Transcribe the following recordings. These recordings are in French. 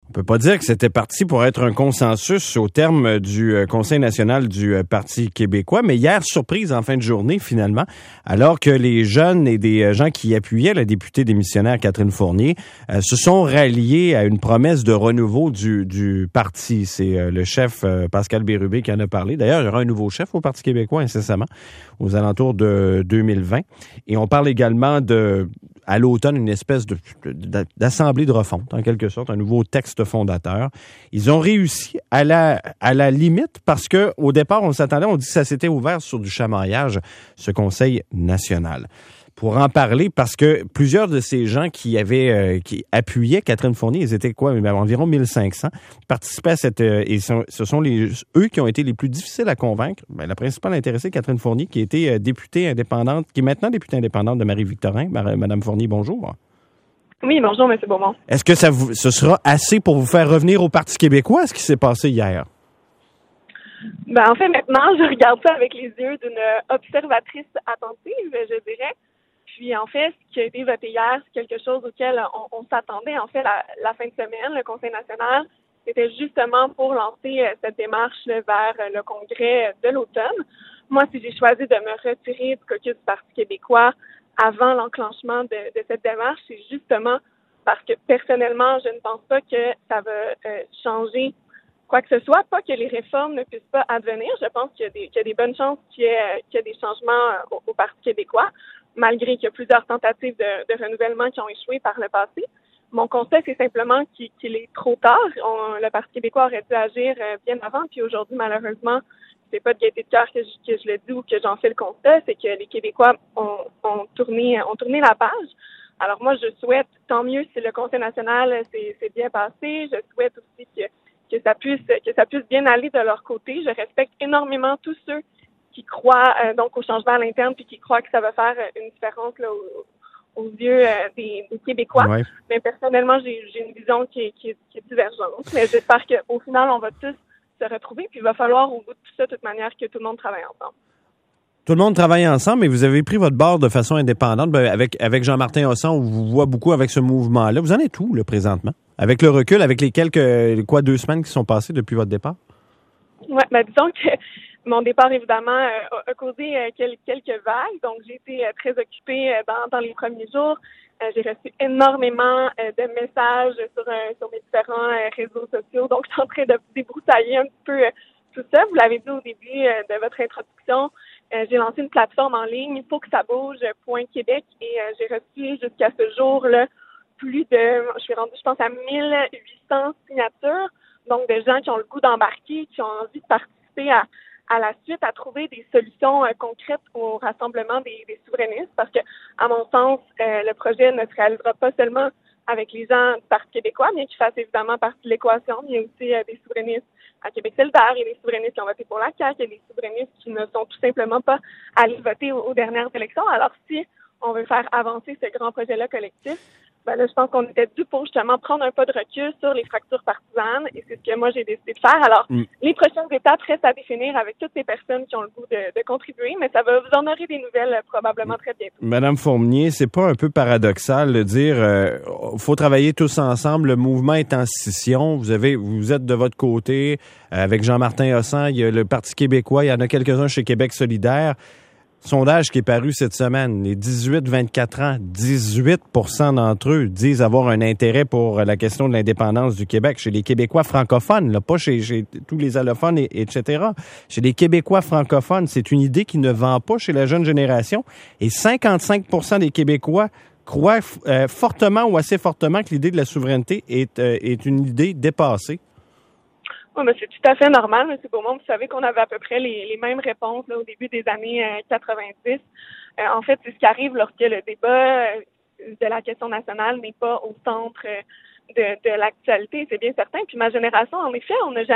On peut pas dire que c'était parti pour être un consensus au terme du Conseil national du Parti québécois, mais hier, surprise en fin de journée, finalement, alors que les jeunes et des gens qui appuyaient la députée démissionnaire Catherine Fournier se sont ralliés à une promesse de renouveau du parti. C'est le chef Pascal Bérubé qui en a parlé. D'ailleurs, il y aura un nouveau chef au Parti québécois incessamment, aux alentours de 2020. Et on parle également à l'automne, une espèce d'assemblée de refonte, en quelque sorte, un nouveau texte fondateur. Ils ont réussi à la limite parce que au départ, on s'attendait, on dit que ça s'était ouvert sur du chamaillage, ce Conseil national. Pour en parler, parce que plusieurs de ces gens qui appuyaient Catherine Fournier, ils étaient environ 1500, participaient à et ce sont eux qui ont été les plus difficiles à convaincre. La principale intéressée, Catherine Fournier, qui était députée indépendante, qui est maintenant députée indépendante de Marie-Victorin. Madame Fournier, bonjour. Oui, bonjour, M. Beaumont. Est-ce que ce sera assez pour vous faire revenir au Parti québécois, ce qui s'est passé hier? En fait, maintenant, je regarde ça avec les yeux d'une observatrice attentive, je dirais. Puis, en fait, ce qui a été voté hier, c'est quelque chose auquel on s'attendait. En fait, la fin de semaine, le Conseil national, c'était justement pour lancer cette démarche vers le congrès de l'automne. Moi, si j'ai choisi de me retirer du caucus du Parti québécois avant l'enclenchement de cette démarche, c'est justement parce que, personnellement, je ne pense pas que ça va changer quoi que ce soit, pas que les réformes ne puissent pas advenir. Je pense qu'il y a des bonnes chances qu'il y ait des changements au Parti québécois, malgré qu'il y a plusieurs tentatives de renouvellement qui ont échoué par le passé. Mon constat, c'est simplement qu'il est trop tard. Le Parti québécois aurait dû agir bien avant, puis aujourd'hui, malheureusement, c'est pas de gaieté de cœur que je le dis ou que j'en fais le constat, c'est que les Québécois ont tourné la page. Alors moi, je souhaite, tant mieux si le Conseil national s'est bien passé, je souhaite aussi que ça puisse bien aller de leur côté. Je respecte énormément tous ceux qui croient donc au changement à l'interne puis qui croient que ça va faire une différence là, aux yeux des Québécois. Ouais. Mais personnellement, j'ai une vision qui est divergente. Mais j'espère qu'au final, on va tous se retrouver. Puis il va falloir, au bout de tout ça, de toute manière, que tout le monde travaille ensemble. Tout le monde travaille ensemble, mais vous avez pris votre bord de façon indépendante. Avec Jean-Martin Hossan, on vous voit beaucoup avec ce mouvement-là. Vous en êtes où, là, présentement? Avec le recul, avec les 2 semaines qui sont passées depuis votre départ? Oui, disons que mon départ, évidemment, a causé quelques vagues. Donc, j'ai été très occupée dans les premiers jours. J'ai reçu énormément de messages sur mes différents réseaux sociaux. Donc, je suis en train de débroussailler un petit peu tout ça. Vous l'avez dit au début de votre introduction. J'ai lancé une plateforme en ligne, il faut que ça bouge.Québec et j'ai reçu jusqu'à ce jour-là je suis rendue, je pense, à 1800 signatures. Donc, des gens qui ont le goût d'embarquer, qui ont envie de participer à la suite, à trouver des solutions concrètes au rassemblement des souverainistes, parce que, à mon sens, le projet ne se réalisera pas seulement avec les gens du Parti québécois, bien qu'ils fassent évidemment partie de l'équation. Il y a aussi des souverainistes à Québec solidaire, il y a des souverainistes qui ont voté pour la CAQ, il y a des souverainistes qui ne sont tout simplement pas allés voter aux dernières élections. Alors, si on veut faire avancer ce grand projet-là collectif, là, je pense qu'on était dû pour justement prendre un pas de recul sur les fractures partisanes et c'est ce que moi j'ai décidé de faire. Alors, les prochaines étapes restent à définir avec toutes ces personnes qui ont le goût de contribuer, mais ça va vous en aurez des nouvelles probablement très bientôt. Madame Fournier, c'est pas un peu paradoxal de dire faut travailler tous ensemble, le mouvement est en scission, vous êtes de votre côté, avec Jean-Martin Hossan, il y a le Parti québécois, il y en a quelques-uns chez Québec solidaire. Sondage qui est paru cette semaine, les 18-24 ans, 18% d'entre eux disent avoir un intérêt pour la question de l'indépendance du Québec. Chez les Québécois francophones, là, pas chez tous les allophones, etc. Chez les Québécois francophones, c'est une idée qui ne vend pas chez la jeune génération. Et 55% des Québécois croient fortement ou assez fortement que l'idée de la souveraineté est une idée dépassée. Oui, mais c'est tout à fait normal, M. Beaumont. Vous savez qu'on avait à peu près les mêmes réponses là, au début des années 90. En fait, c'est ce qui arrive lorsque le débat de la question nationale n'est pas au centre de l'actualité, c'est bien certain. Puis ma génération, en effet, on n'a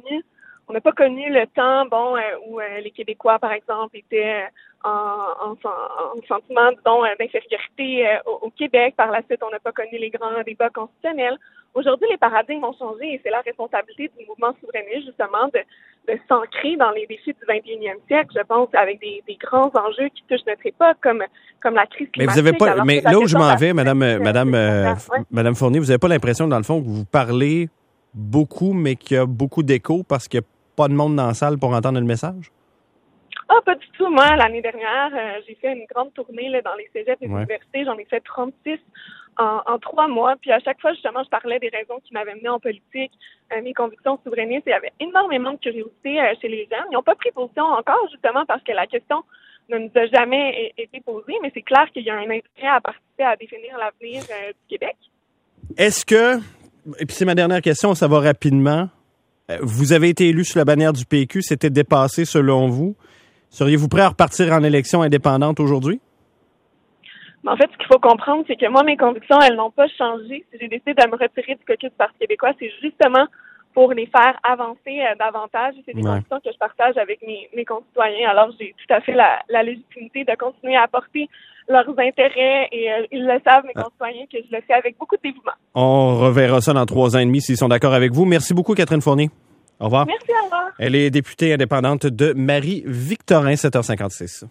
pas connu le temps où les Québécois, par exemple, étaient en sentiment, disons, d'infériorité au Québec. Par la suite, on n'a pas connu les grands débats constitutionnels. Aujourd'hui, les paradigmes ont changé et c'est la responsabilité du mouvement souverainiste, justement, de s'ancrer dans les défis du 21e siècle, je pense, avec des grands enjeux qui touchent notre époque, comme la crise climatique. Mais vous avez pas, mais là où je m'en vais, Madame Fournier, vous n'avez pas l'impression, dans le fond, que vous parlez beaucoup, mais qu'il y a beaucoup d'écho parce qu'il n'y a pas de monde dans la salle pour entendre le message? Ah, pas du tout. Moi, l'année dernière, j'ai fait une grande tournée là, dans les cégeps et les Ouais. universités. J'en ai fait 36 en 3 mois. Puis à chaque fois, justement, je parlais des raisons qui m'avaient mené en politique, mes convictions souverainistes. Il y avait énormément de curiosité chez les jeunes. Ils n'ont pas pris position encore, justement, parce que la question ne nous a jamais été posée. Mais c'est clair qu'il y a un intérêt à participer à définir l'avenir du Québec. Est-ce que, et puis c'est ma dernière question, ça va rapidement, vous avez été élu sous la bannière du PQ, c'était dépassé selon vous. Seriez-vous prêt à repartir en élection indépendante aujourd'hui? Mais en fait, ce qu'il faut comprendre, c'est que moi, mes convictions, elles n'ont pas changé. Si j'ai décidé de me retirer du caucus du Parti québécois, c'est justement pour les faire avancer davantage. C'est des convictions que je partage avec mes concitoyens. Alors, j'ai tout à fait la légitimité de continuer à apporter leurs intérêts et ils le savent, mes concitoyens, que je le fais avec beaucoup de dévouement. On reverra ça dans 3 ans et demi s'ils sont d'accord avec vous. Merci beaucoup, Catherine Fournier. Au revoir. Merci, au revoir. Elle est députée indépendante de Marie-Victorin, 7h56.